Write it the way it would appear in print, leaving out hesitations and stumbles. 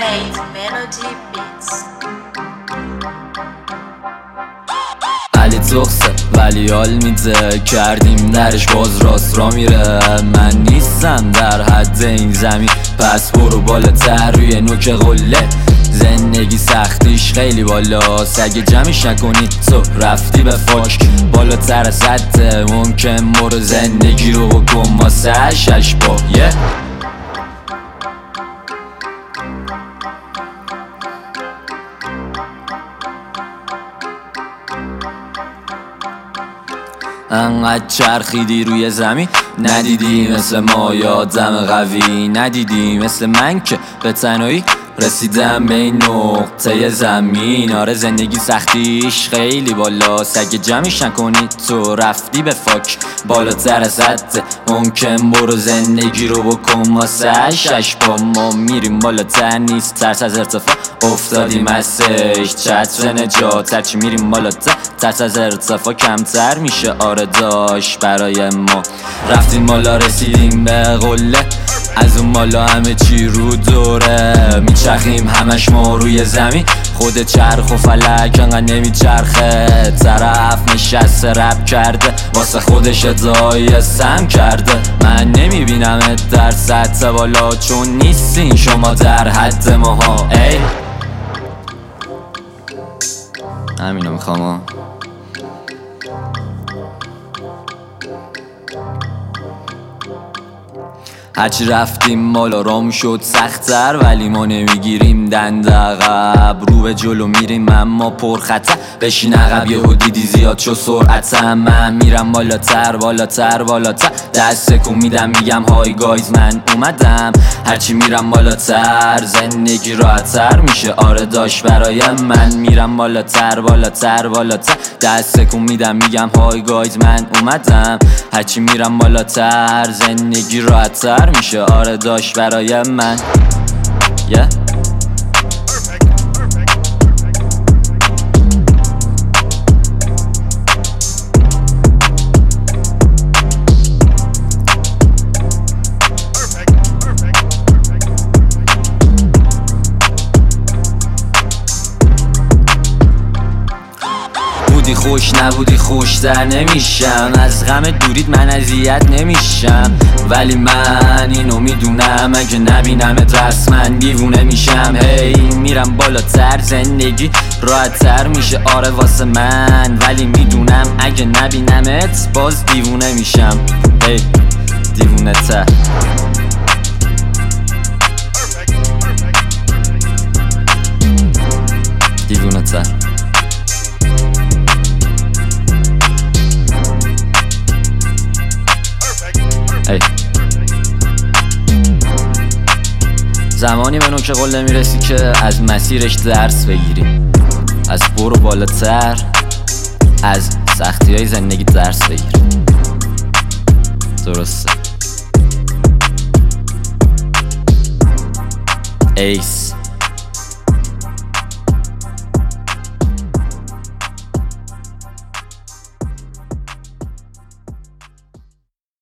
Faith Melody Beats. علی تخصه ولی حال میده، کردیم درش باز راست را میره. من نیستم در حد این زمین، پس برو بالاتر روی نوک قله. زندگی سختیش خیلی بالاست، اگه جمعش نکنی تو رفتی به فاک. بالاتر از حده ممکن برو زندگی رو بکن واسه شش با انقدر چرخیدی روی زمین، ندیدی مثل ما یادم قوی، ندیدی مثل من که به تنهایی رسیدم به این نقطه زمین. آره زندگی سختیش خیلی بالاست، اگه جمعش نکنی تو رفتی به فاک. بالاتر از حد ممکن برو زندگی رو بکن واسه شش با. ما میریم بالاتر، نیست ترس از ارتفاع، افتادیم ازش چتر نجات. هرچی میریم بالاتر ترس از ارتفاع کمتر میشه. آره داشت برای ما رفتیم بالا رسیدیم به قله، از اون بالا همه چی رو دوره. میچرخیم همش ما روی زمین، خود چرخ و فلک انقدر نمیچرخه. طرف نشسته رپ کرده واسه خودش ادعای سم کرده. من نمیبینمت در سطح بالا، چون نیستین شما در حد ماها. ای همینو میخوام. هرچی رفتیم بالا رام شد سخت‌تر، ولی ما نمیگیریم دند عقب. رو به جلو میریم اما پر خطر، بشین عقب یهو دیدی زیاد شو سرعتم. من میرم بالاتر بالاتر بالاتر، دست تکون میدم میگم های گایز من اومدم. هرچی میرم بالاتر زندگی راحت‌تر میشه. آره داشت برای من میرم بالاتر بالاتر بالاتر، دست تکون میدم میگم های گایز من اومدم. هرچی میرم بالاتر زندگی راحت‌تر میشه. آره داشت برای من بودی خوش نبودی خوشتر نمیشم، از غم دوریت من اذیت نمیشم. ولی من اینو میدونم اگه نبینمت رسما دیوونه میشم. هی میرم بالاتر زندگی راحت‌تر میشه. آره واسه من، ولی میدونم اگه نبینمت باز دیوونه میشم. هی دیوونه تر دیوونه تر. زمانی به نوک قله میرسی که از مسیرش درس بگیری، از برو بالاتر از سختی های زندگی درس بگیری. درسته ایس